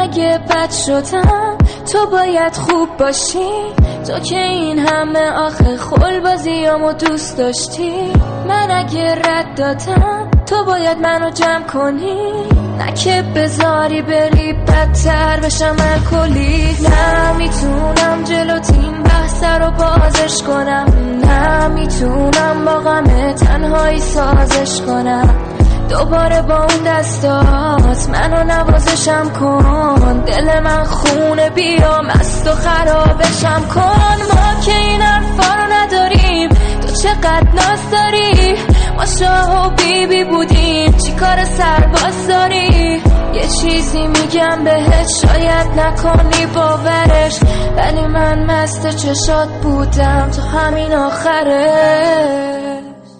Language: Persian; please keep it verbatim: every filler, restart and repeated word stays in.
اگه بد شدم تو باید خوب باشی، تو که این همه آخه خلبازیامو دوست داشتی. من اگه رد دادم تو باید منو جمع کنی، نه که بذاری بری بدتر بشم الکلی. نه میتونم جلوت این بحث رو بازش کنم، نه میتونم با غم تنهایی سازش کنم. دوباره با اون دستات منو نوازشم کن، دل من خونه بیا مست و خرابشم کن. ما که این حرفا رو نداریم، تو چقدر ناز داری. ما شاه و بی بی بودیم، چی کار سرباز داری؟ یه چیزی میگم بهت شاید نکنی باورش، ولی من مست چشات بودم تو همین آخره.